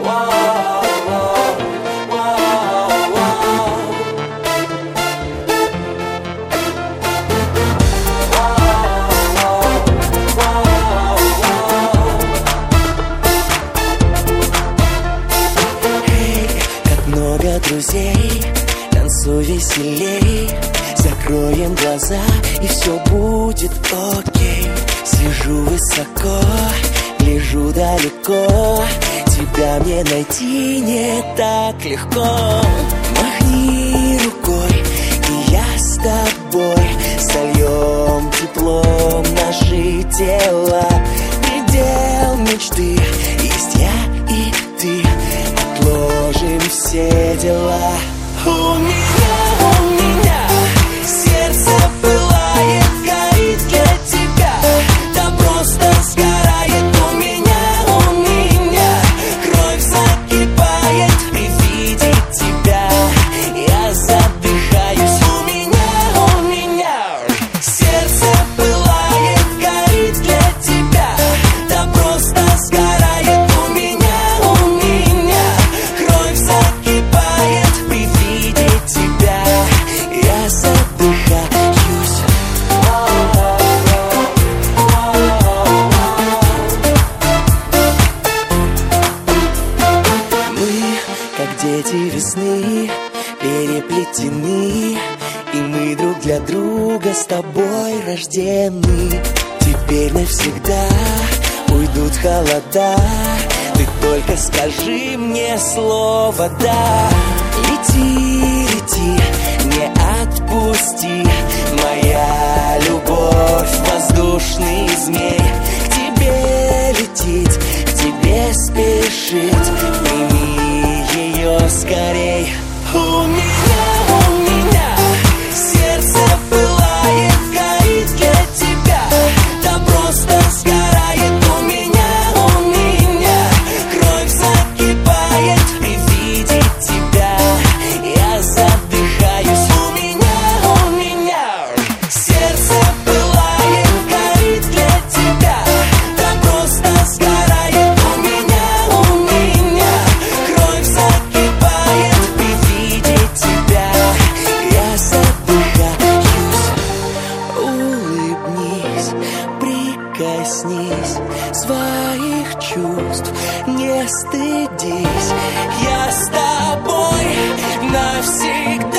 Друзей, танцуй веселей, закроем глаза и все будет окей. Сижу высоко, гляжу далеко, тебя мне найти не так легко. Махни рукой, и я с тобой сольем теплом наши тела. Предел мечты, есть я и ты, отложим все дела. У меня сердце пылает, горит для тебя, да просто сгорает. У меня кровь закипает при виде тебя, я задыхаюсь. У меня сердце пылает, горит для тебя, да просто сгорает. У меня кровь закипает при виде тебя, я задыхаюсь. Мы, как дети весны, переплетены, и мы друг для друга с тобой рождены. Теперь навсегда уйдут холода, ты только скажи мне слово «да». Лети, лети, не отпусти, моя любовь, воздушный змей. К тебе летит, к тебе спешит, прими ее скорей. У меня сердце пылает, горит для тебя, да просто сгорает. У меня кровь закипает при виде тебя, я задыхаюсь. У меня сердце пылает, горит для тебя, да просто сгорает. У меня кровь закипает при виде тебя, я задыхаюсь. Улыбнись, прикоснись, своих чувств не стыдись, я с тобой навсегда.